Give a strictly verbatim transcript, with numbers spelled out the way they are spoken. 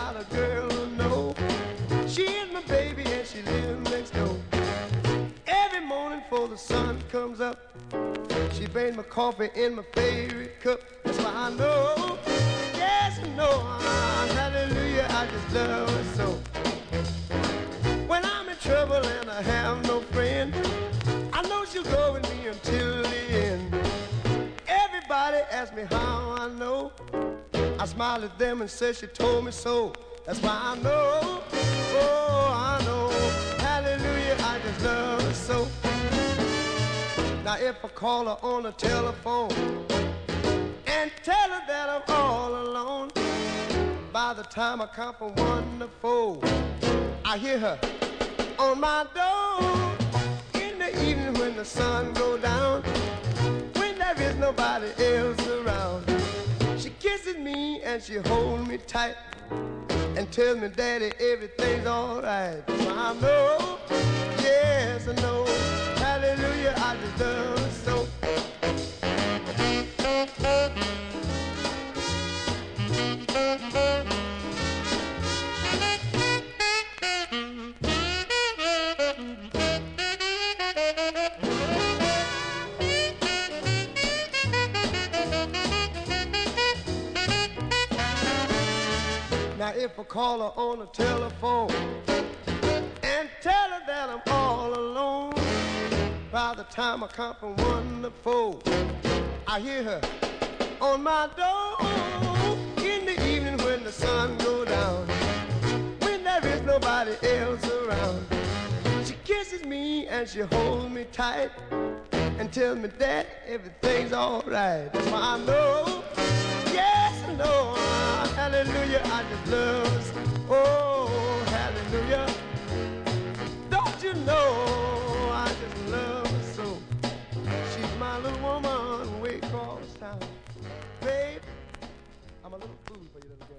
about a girl who know she is my baby and she lives next door. Every morning before the sun comes up, she brings my coffee in my favorite cup. That's why I know, yes I know, hallelujah, I just love her so. When I'm in trouble and I have no friend, I know she'll go with me until the end. Everybody asks me how I know. I smile at them and say she told me so. That's why I know, oh I know, hallelujah, I just love her so. Now if I call her on the telephone and tell her that I'm all alone, by the time I count from one to four, I hear her on my door. In the evening when the sun goes down, when there is nobody else around, she kisses me and she holds me tight and tells me, Daddy, everything's alright. So I know, yes I know, hallelujah, I just love her so. Now if I call her on the telephone and tell her that I'm all alone, by the time I count from one to four, I hear her on my door. In the evening when the sun goes down, when there is nobody else around, she kisses me and she holds me tight and tells me that everything's alright. That's why I know, yes I know, hallelujah, I just love her. Oh, hallelujah, don't you know I just love her so. She's my little woman way across town. Babe, I'm a little fool for you, little